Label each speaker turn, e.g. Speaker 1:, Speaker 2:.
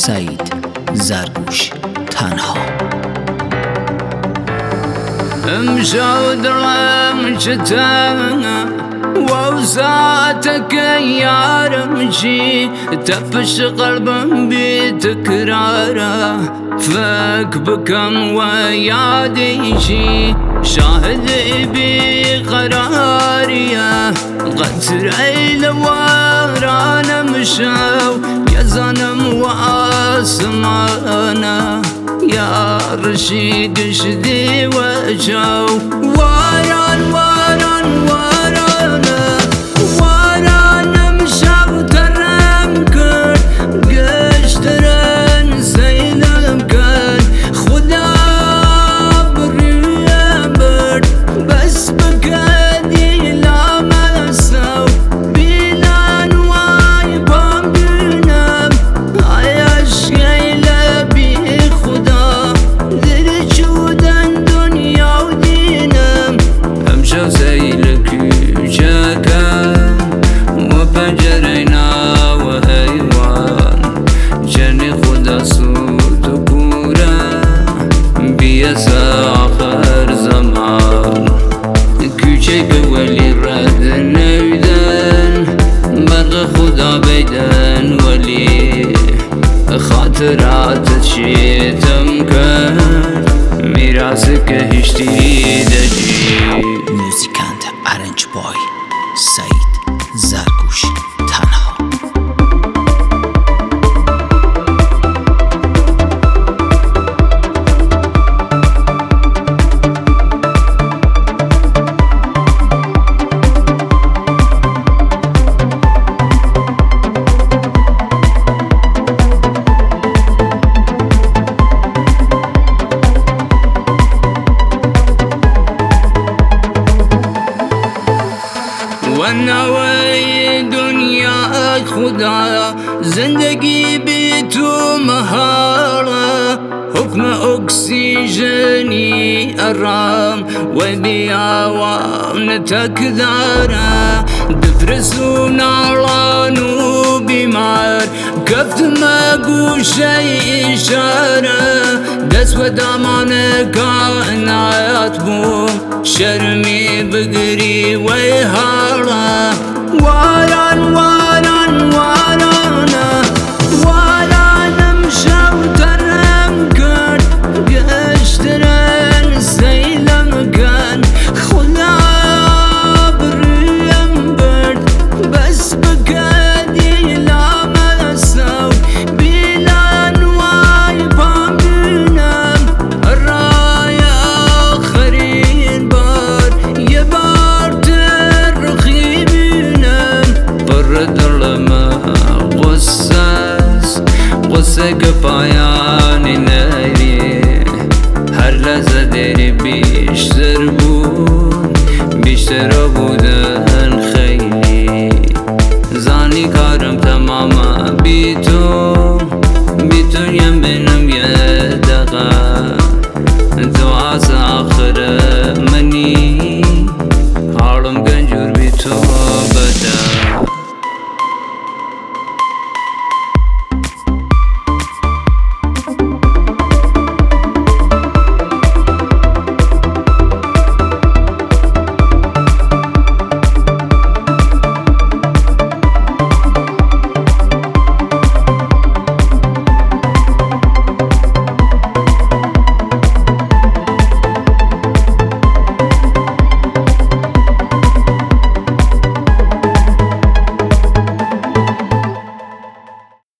Speaker 1: سعید زرگوش تنها.
Speaker 2: امشو درم شتانا ووساتك يارمشي تفش قلبم بتكراره فك بكم وياديشي شاهد بقراريه قد عيل ورانا مشاو يا زنم واسمانا يا رشيد شدي وجو وران وران ورانا ورانا مشاو ترمكر قشترن سيدم كان خدا بريم برد بس بكادي لا مسو بينان وايبام بينام عيش غيلة بي خدا درجودن دنيا ودينم همشو سيلك جاكا وبجرينا وهيوان جني خدا سود وكورا بيسا آخر زمان küçük veli radın evden Bargı Khuda beyden veli Hatırat çiğtem kar Mirası kehişti deci
Speaker 1: موزیکانت ارنج بای سعید زرگوش تنها.
Speaker 2: ونوای دنیا خدا زندگی بی تو محاله حکم اکسیژنی ارام و بیاوان تکداره دفرس و نالان و بیمار کفت مگوشه اشاره دست و دامان کائنات بو شرمی بگری و حاله واران واران وارانا وارانم شو ترم کرد گشترن سیلم کن خدا بریم برد بس بکدی لامسو بینان وای پام بینم رای آخرین بار یه بار ترخی بینم پر دلم قصه که پایانی نری هر لحظه داری بیشتر بودن خیلی زانی کارم تماما بی تو